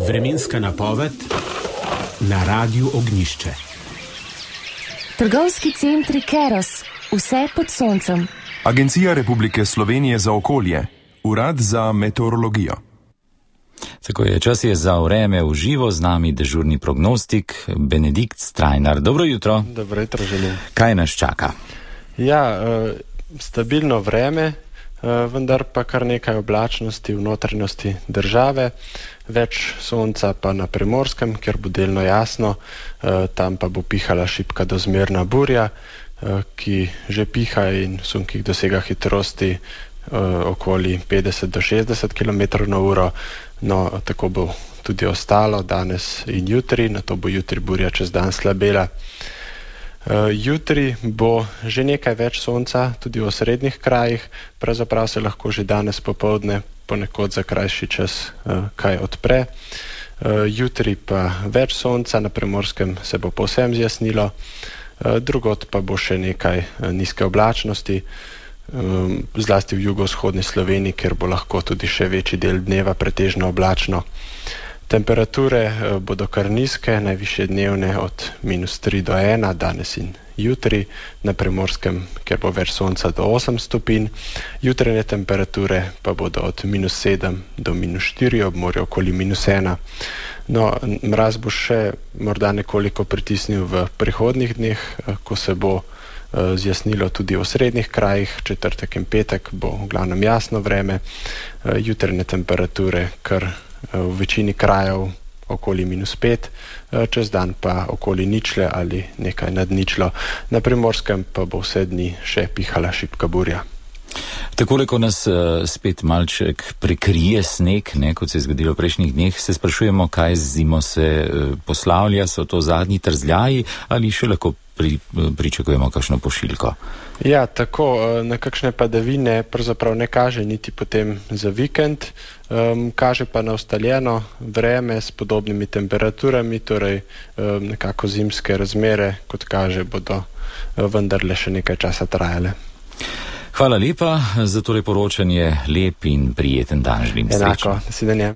Vremenska napoved na Radiu Ognjišče. Trgovski centri Keros, vse pod soncem. Agencija Republike Slovenije za okolje, Urad za meteorologijo. Tako je, čas je za vreme v živo, z nami dežurni prognostik Benedikt Strajnar. Dobro jutro. Dobro jutro želim. Kaj nas čaka? Ja, stabilno vreme, vendar pa kar nekaj oblačnosti v notranjosti države, več sonca pa na Primorskem, kjer bo delno jasno, tam pa bo pihala šibka do zmerna burja, ki že piha in v sunkih dosega hitrosti okoli 50 do 60 km na uro. No, tako bo tudi ostalo danes in jutri, nato bo jutri burja čez dan slabela. Jutri bo že nekaj več sonca, tudi v osrednjih krajih, pravzaprav se lahko že danes popoldne ponekod za krajši čas kaj odpre. Jutri pa več sonca, na Primorskem se bo povsem zjasnilo, drugod pa bo še nekaj nizke oblačnosti, zlasti v jugovzhodni Sloveniji, kjer bo lahko tudi še večji del dneva pretežno oblačno. Temperature bodo kar nizke, najvišje dnevne od -3 do 1, danes in jutri, na Primorskem, kjer bo več sonca, do 8 stopinj. Jutranje temperature pa bodo od -7 do -4, ob morju okoli -1. No, mraz bo še morda nekoliko pritisnil v prihodnjih dneh, ko se bo zjasnilo tudi v osrednjih krajih. Četrtek in petek bo v glavnem jasno vreme, jutranje temperature kar v večini krajev okoli -5, čez dan pa okoli ničle ali nekaj nad ničlo. Na Primorskem pa bo vse dni še pihala šibka burja. Takole, ko nas spet malček prekrije sneg, kot se je zgodilo v prejšnjih dneh, se sprašujemo, kaj z zimo se poslavlja, so to zadnji trzljaji ali še lahko pričakujemo kakšno pošiljko? Ja, tako, na kakšne padavine pravzaprav ne kaže niti potem za vikend, kaže pa na ustaljeno vreme s podobnimi temperaturami, torej nekako zimske razmere, kot kaže, bodo vendarle še nekaj časa trajale. Hvala lepa za tole poročanje, lep in prijeten dan želim. Enako, nasvidenje.